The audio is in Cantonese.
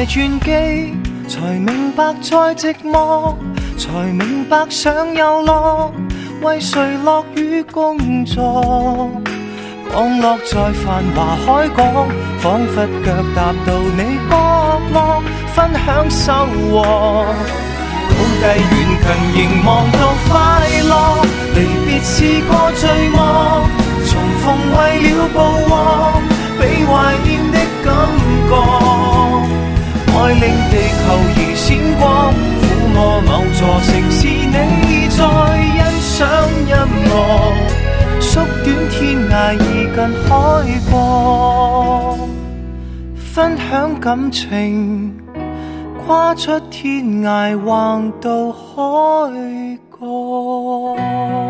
傳記，才明白再寂寞，才明白想有樂，為誰樂與共坐。降落在繁華海港，彷彿腳踏到你角落，分享收穫。高低遠近凝望到快樂，離別是個序幕，重逢為了捕獲被懷念的感覺。愛令地球如閃光，撫摸某座城市，你在欣賞音樂，縮短天涯已近海角，分享感情，跨出天涯橫到海角。